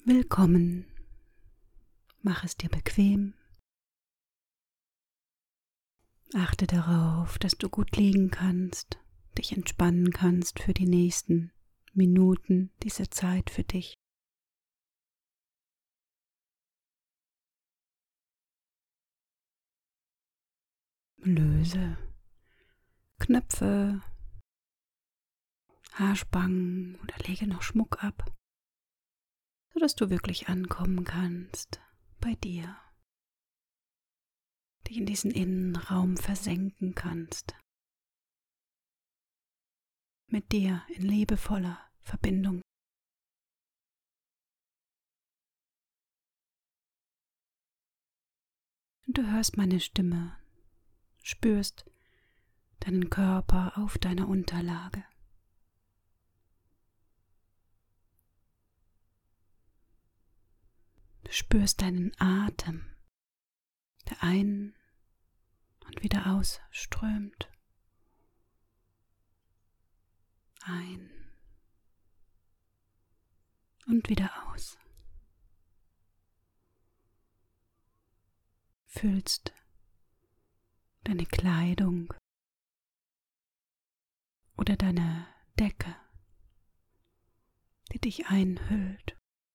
Willkommen. Mach es dir bequem. Achte darauf, dass du gut liegen kannst, dich entspannen kannst für die nächsten Minuten dieser Zeit für dich. Löse Knöpfe, Haarspangen oder lege noch Schmuck ab, sodass du wirklich ankommen kannst bei dir, dich in diesen Innenraum versenken kannst, mit dir in liebevoller Verbindung. Und du hörst meine Stimme, spürst deinen Körper auf deiner Unterlage. Du spürst deinen Atem, der ein- und wieder ausströmt. Ein und wieder aus. Fühlst deine Kleidung oder deine Decke, die dich einhüllt.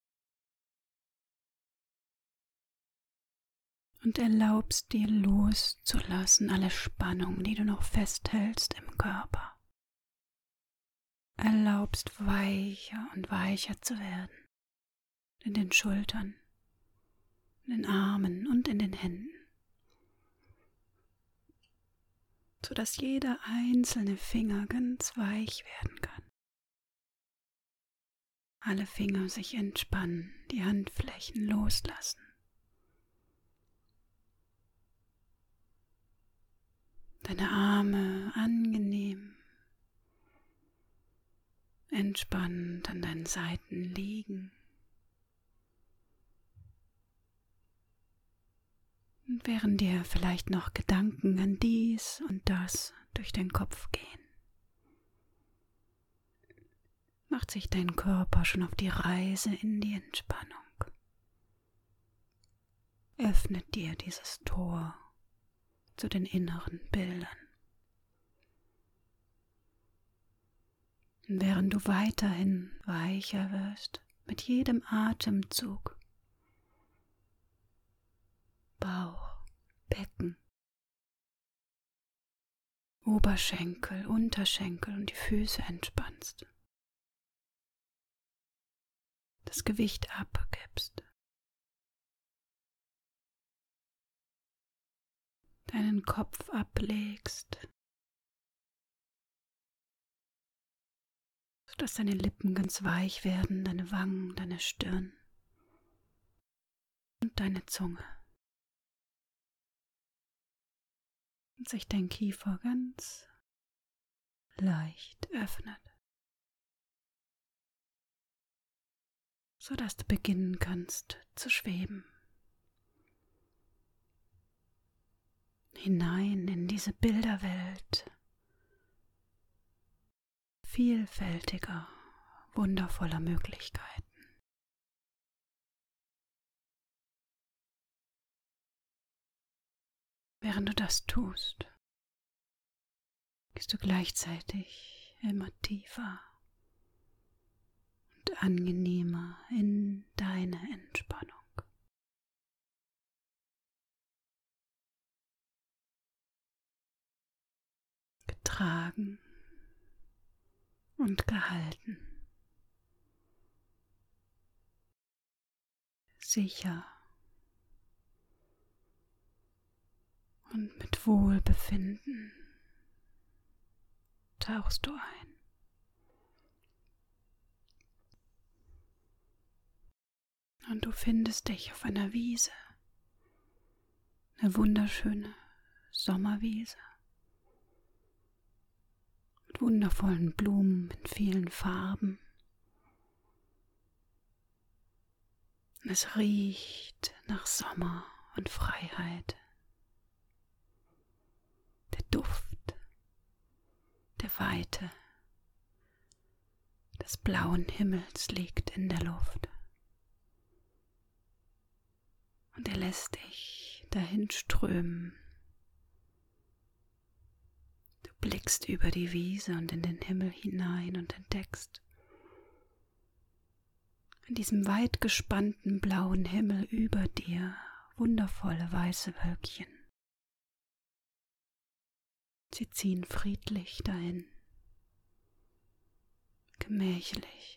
Und erlaubst dir loszulassen, alle Spannung, die du noch festhältst im Körper. Erlaubst weicher und weicher zu werden, in den Schultern, in den Armen und in den Händen, sodass jeder einzelne Finger ganz weich werden kann. Alle Finger sich entspannen, die Handflächen loslassen. Deine Arme angenehm, entspannt an deinen Seiten liegen. Und während dir vielleicht noch Gedanken an dies und das durch den Kopf gehen, macht sich dein Körper schon auf die Reise in die Entspannung. Öffnet dir dieses Tor zu den inneren Bildern. Und während du weiterhin weicher wirst, mit jedem Atemzug, Bauch, Becken, Oberschenkel, Unterschenkel und die Füße entspannst, das Gewicht abgibst, deinen Kopf ablegst, sodass deine Lippen ganz weich werden, deine Wangen, deine Stirn und deine Zunge. Und sich dein Kiefer ganz leicht öffnet, sodass du beginnen kannst zu schweben. Hinein in diese Bilderwelt vielfältiger, wundervoller Möglichkeiten. Während du das tust, gehst du gleichzeitig immer tiefer und angenehmer in deine Entspannung. Getragen und gehalten. Sicher und mit Wohlbefinden tauchst du ein. Und du findest dich auf einer Wiese, eine wunderschöne Sommerwiese mit wundervollen Blumen in vielen Farben. Und es riecht nach Sommer und Freiheit. Der Duft der Weite des blauen Himmels liegt in der Luft. und er lässt dich dahin strömen. Du blickst über die Wiese und in den Himmel hinein und entdeckst in diesem weit gespannten blauen Himmel über dir wundervolle weiße Wölkchen. Sie ziehen friedlich dahin, gemächlich,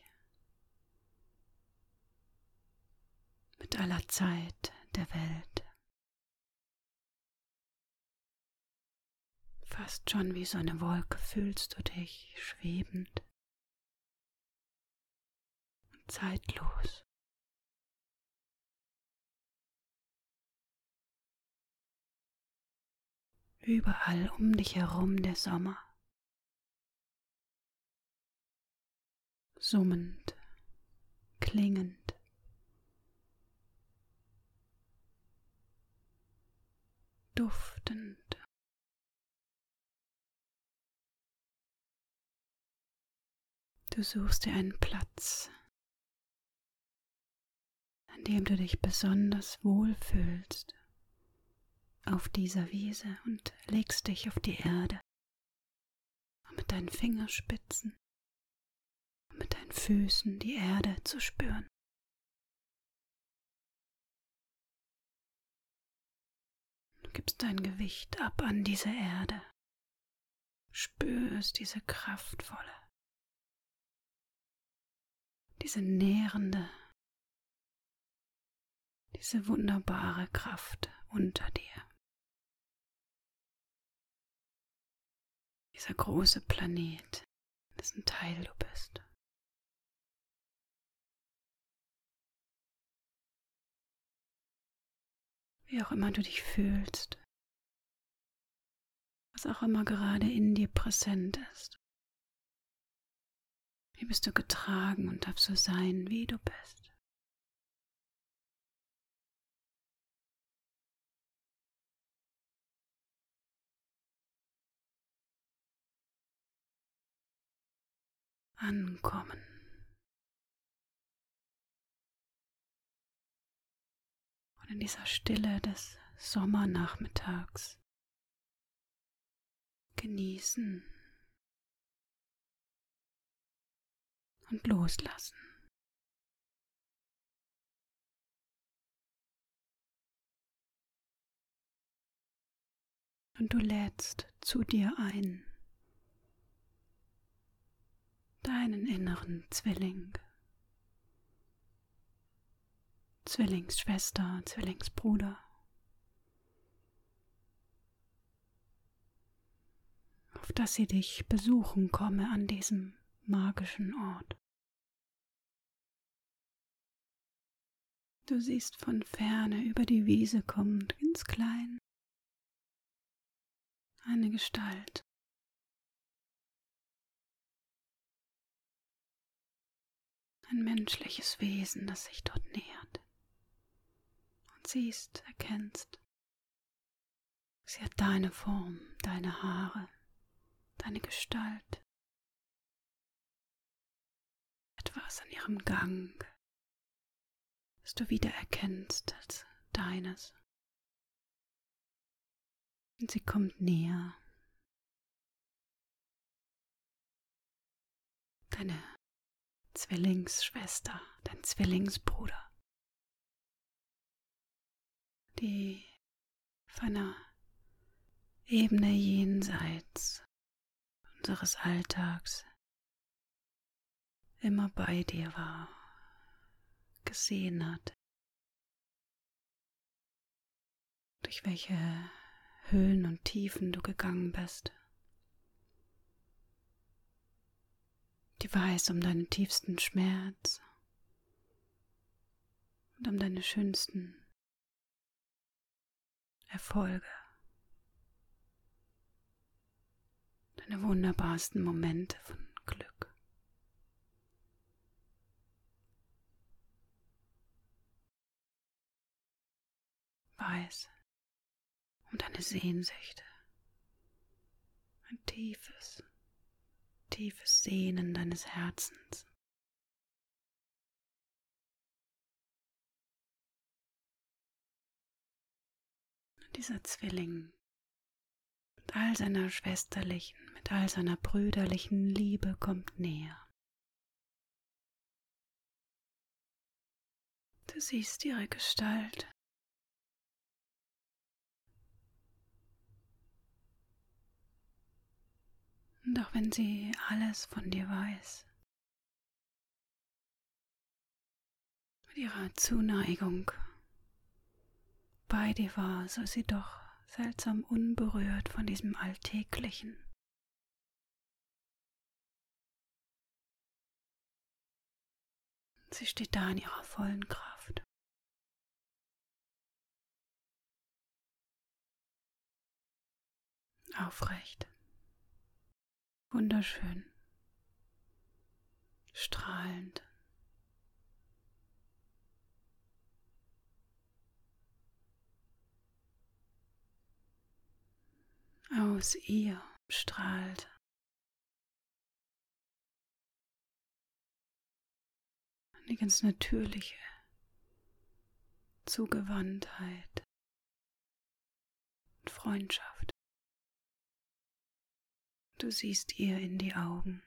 mit aller Zeit der Welt. Fast schon wie so eine Wolke fühlst du dich schwebend und zeitlos. Überall um dich herum der Sommer, summend, klingend, duftend. Du suchst dir einen Platz, an dem du dich besonders wohl fühlst auf dieser Wiese und legst dich auf die Erde, um mit deinen Fingerspitzen und mit deinen Füßen die Erde zu spüren. Du gibst dein Gewicht ab an diese Erde, spürst diese kraftvolle, diese nährende, diese wunderbare Kraft unter dir. Dieser große Planet, dessen Teil du bist. Wie auch immer du dich fühlst, was auch immer gerade in dir präsent ist. Wie bist du getragen und darfst so sein, wie du bist. Ankommen. Und in dieser Stille des Sommernachmittags genießen und loslassen. Und du lädst zu dir ein, deinen inneren Zwilling, Zwillingsschwester, Zwillingsbruder, auf dass sie dich besuchen komme an diesem magischen Ort. Du siehst von ferne über die Wiese kommend, ganz klein, eine Gestalt. Ein menschliches Wesen, das sich dort nähert. Und siehst, erkennst, sie hat deine Form, deine Haare, deine Gestalt. Etwas an ihrem Gang, das du wiedererkennst als deines. Und sie kommt näher. Deine Zwillingsschwester, dein Zwillingsbruder, die auf einer Ebene jenseits unseres Alltags immer bei dir war, gesehen hat, durch welche Höhen und Tiefen du gegangen bist. Die weiß um deinen tiefsten Schmerz und um deine schönsten Erfolge, deine wunderbarsten Momente von Glück. Weiß um deine Sehnsüchte, ein tiefes Sehnen deines Herzens. Dieser Zwilling mit all seiner schwesterlichen, mit all seiner brüderlichen Liebe kommt näher. Du siehst ihre Gestalt. Und auch wenn sie alles von dir weiß, mit ihrer Zuneigung bei dir war, so ist sie doch seltsam unberührt von diesem Alltäglichen. Sie steht da in ihrer vollen Kraft. Aufrecht, wunderschön, strahlend. Aus ihr strahlt eine ganz natürliche Zugewandtheit und Freundschaft. Du siehst ihr in die Augen,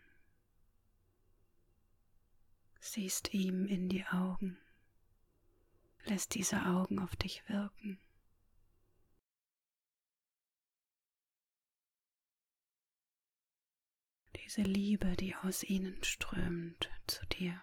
siehst ihm in die Augen, lässt diese Augen auf dich wirken. Diese Liebe, die aus ihnen strömt zu dir.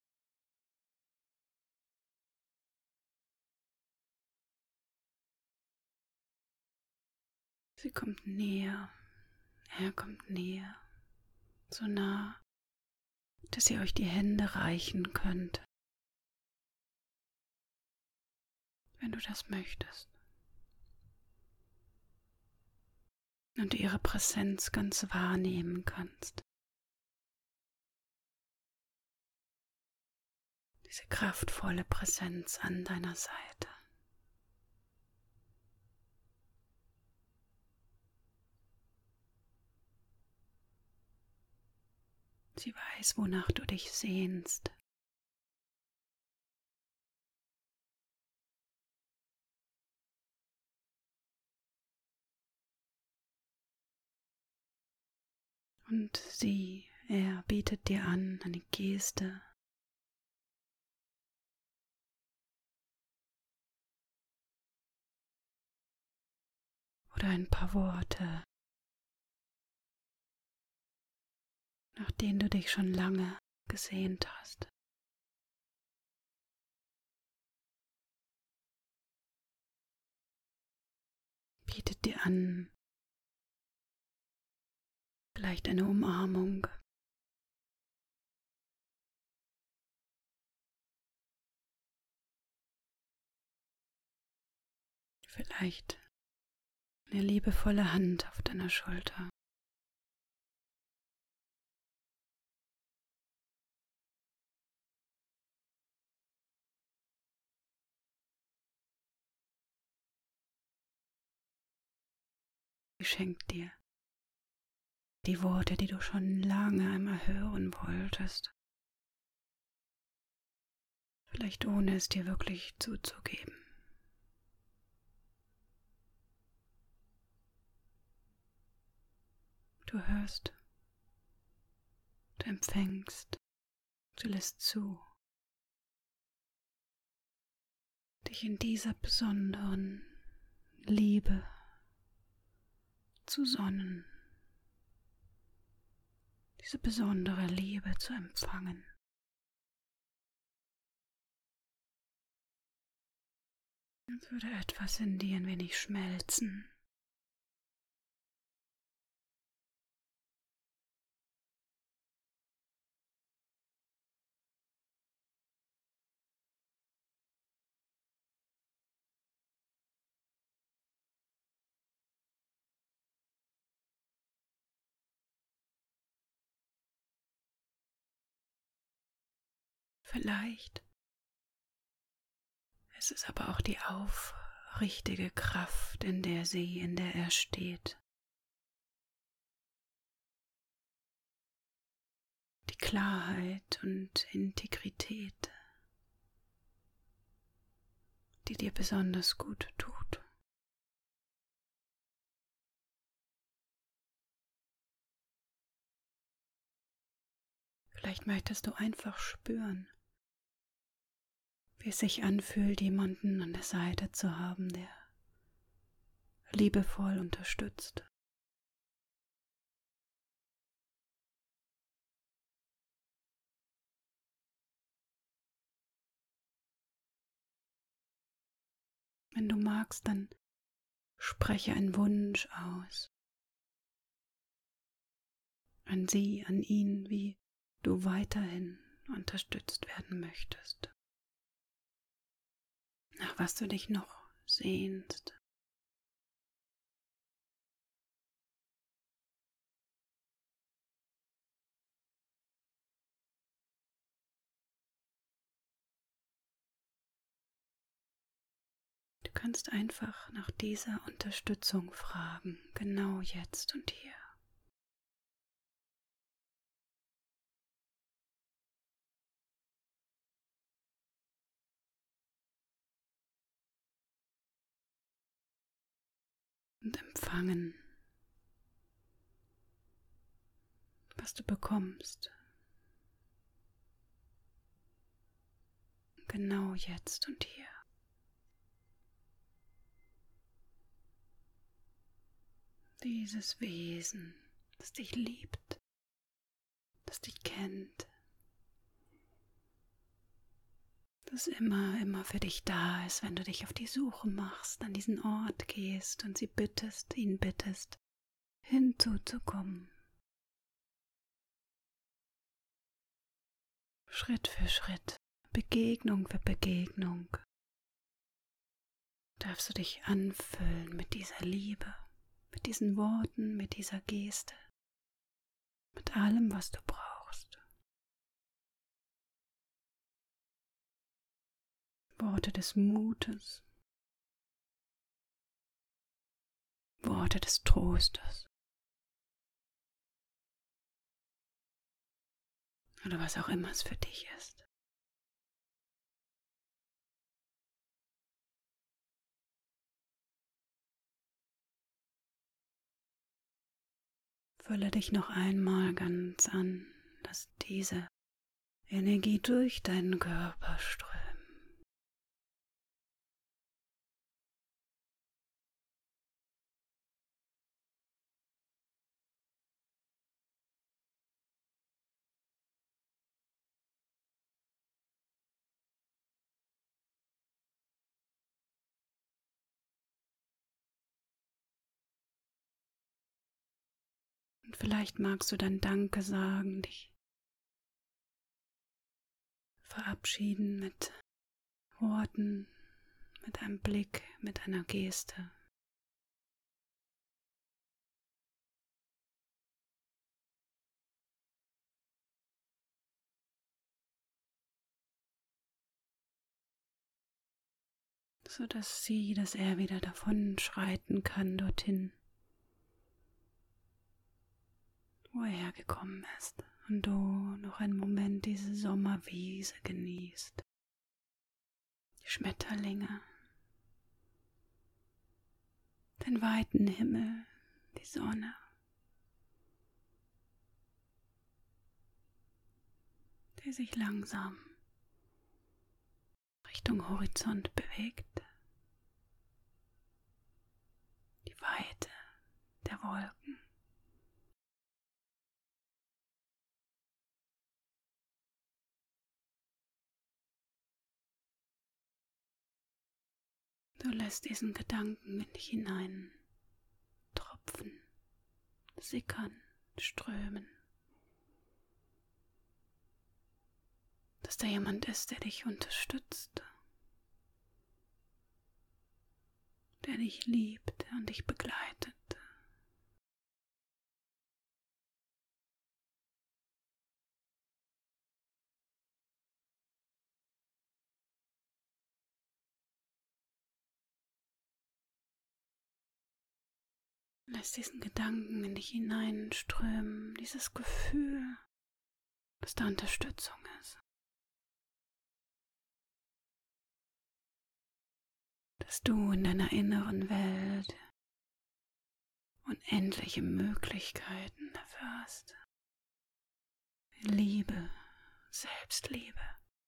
Sie kommt näher, er kommt näher, so nah, dass ihr euch die Hände reichen könnt, wenn du das möchtest. Und du ihre Präsenz ganz wahrnehmen kannst. Diese kraftvolle Präsenz an deiner Seite. Sie weiß, wonach du dich sehnst. Und er bietet dir an, eine Geste, oder ein paar Worte, nach denen du dich schon lange gesehnt hast. Bietet dir an, vielleicht eine Umarmung, vielleicht eine liebevolle Hand auf deiner Schulter. Sie schenkt dir die Worte, die du schon lange einmal hören wolltest. Vielleicht ohne es dir wirklich zuzugeben. Du hörst, du empfängst, du lässt zu, dich in dieser besonderen Liebe zu sonnen, diese besondere Liebe zu empfangen. Als würde etwas in dir ein wenig schmelzen. Vielleicht ist es aber auch die aufrichtige Kraft, in der er steht. Die Klarheit und Integrität, die dir besonders gut tut. Vielleicht möchtest du einfach spüren, wie es sich anfühlt, jemanden an der Seite zu haben, der liebevoll unterstützt. Wenn du magst, dann spreche einen Wunsch aus. An sie, an ihn, wie du weiterhin unterstützt werden möchtest. Nach was du dich noch sehnst. Du kannst einfach nach dieser Unterstützung fragen, genau jetzt und hier. Und empfangen, was du bekommst. Genau jetzt und hier. Dieses Wesen, das dich liebt, das dich kennt, das immer für dich da ist, wenn du dich auf die Suche machst, an diesen Ort gehst und ihn bittest, hinzuzukommen. Schritt für Schritt, Begegnung für Begegnung, darfst du dich anfüllen mit dieser Liebe, mit diesen Worten, mit dieser Geste, mit allem, was du brauchst. Worte des Mutes, Worte des Trostes oder was auch immer es für dich ist. Fülle dich noch einmal ganz an, dass diese Energie durch deinen Körper strömt. Und vielleicht magst du dann Danke sagen, dich verabschieden mit Worten, mit einem Blick, mit einer Geste. Sodass er wieder davon schreiten kann dorthin, wo er hergekommen ist und du noch einen Moment diese Sommerwiese genießt. Die Schmetterlinge, den weiten Himmel, die Sonne, die sich langsam Richtung Horizont bewegt. Die Weite der Wolken. Du lässt diesen Gedanken in dich hinein tropfen, sickern, strömen. Dass da jemand ist, der dich unterstützt, der dich liebt und dich begleitet. Lass diesen Gedanken in dich hineinströmen, dieses Gefühl, dass da Unterstützung ist. Dass du in deiner inneren Welt unendliche Möglichkeiten dafür hast, Liebe Selbstliebe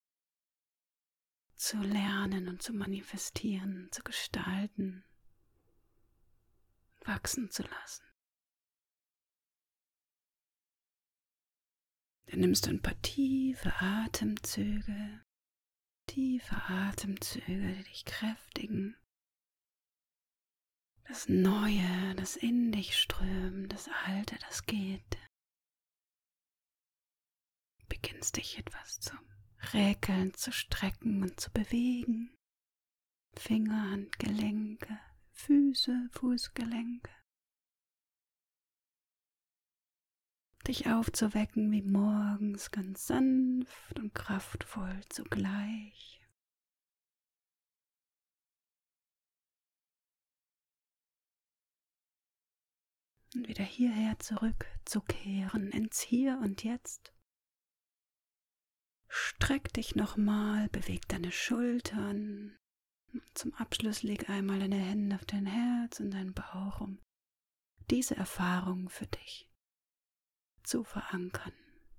zu lernen und zu manifestieren, zu gestalten, wachsen zu lassen. Dann nimmst du ein paar tiefe Atemzüge, die dich kräftigen. Das Neue, das in dich strömt, das Alte, das geht. Du beginnst dich etwas zu räkeln, zu strecken und zu bewegen. Finger, Handgelenke, Füße, Fußgelenke. Dich aufzuwecken wie morgens, ganz sanft und kraftvoll zugleich. Und wieder hierher zurückzukehren ins Hier und Jetzt. Streck dich nochmal, beweg deine Schultern. Und zum Abschluss leg einmal deine Hände auf dein Herz und deinen Bauch, um diese Erfahrung für dich zu verankern.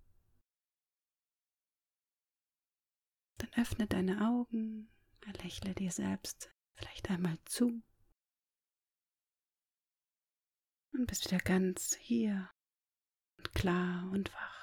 Dann öffne deine Augen, lächle dir selbst vielleicht einmal zu und bist wieder ganz hier und klar und wach.